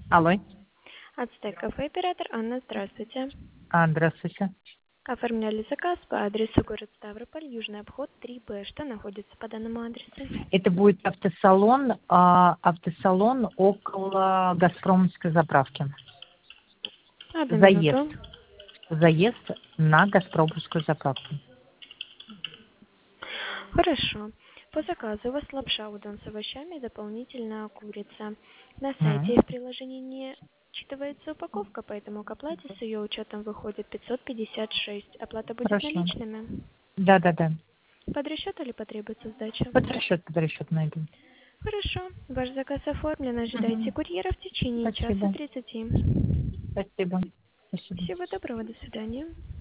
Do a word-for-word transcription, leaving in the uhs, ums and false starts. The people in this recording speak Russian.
Алло. Ацтек кафе, оператор Анна, здравствуйте. А, здравствуйте. Оформляли заказ по адресу город Ставрополь, Южный обход три Б. Что находится по данному адресу? Это будет автосалон, а, автосалон около Газпромовской заправки. Одну Заезд. минуту. Заезд на Газпромовскую заправку. Хорошо. По заказу у вас лапша удон с овощами, дополнительно курица. На сайте М. и в приложении не учитывается упаковка, поэтому к оплате с ее учетом выходит пятьсот пятьдесят шесть. Оплата будет Хорошо. наличными. Да, да, да. Под расчет или потребуется сдача? Под расчет, под расчет найду. Хорошо. Ваш заказ оформлен. Ожидайте Мгм. курьера в течение часа Спасибо. тридцати. Спасибо. Спасибо. Всего доброго. До свидания.